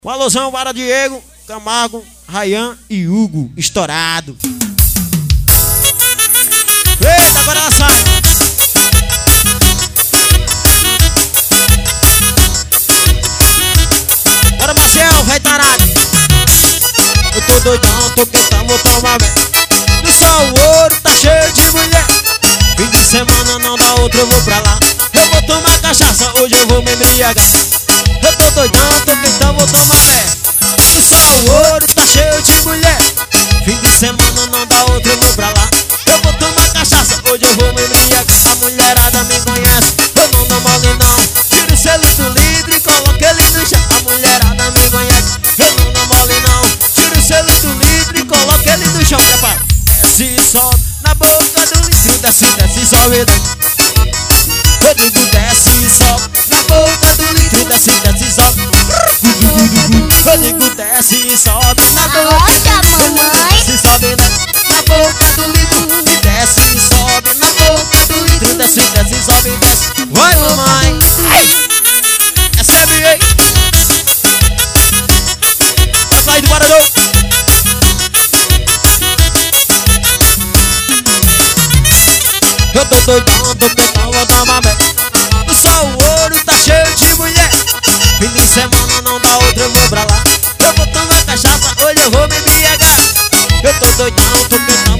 Um alusão para Diego, Camargo, Rayan e Hugo, estourado. Eita, agora ela sai. Bora, Marcel, vai tarado. Eu tô doidão, tô quentão, vou tomar bem. No sol o ouro tá cheio de mulher. Fim de semana não dá outra, eu vou pra lá. Eu vou tomar cachaça, hoje eu vou me embriagar. Eu tô doidão, tô quentão, vou tomar bem. No sol o ouro tá cheio de mulher. Fim de semana não dá outra, eu vou pra lá. Eu vou tomar cachaça, hoje eu vou me embriagar. A mulherada me conhece, eu não dou mole não. Tira o selo do livro e coloca ele no chão. A mulherada me conhece, eu não dou mole não. Tira o selo do livro e coloca ele no chão. Prepara. Desce e sobe na boca do litro. Desce, desce e sobe. Eu digo desce e sobe na boca do litro. Desce, desce e sobe. Eu digo desce e sobe na boca do litro. Desce e sobe na boca do litro. E desce e sobe na boca do litro. Desce, desce e sobe, desce. Vai, mamãe. Recebe aí. Vai sair do Guarador. Eu tô doidão, tô quentão, vou tomar bem. No sol o ouro tá cheio de mulher. Fim de semana não dá outra, eu vou pra lá. Eu vou tomar cachaça, hoje eu vou me embriagar. Eu tô doidão, tô quentão.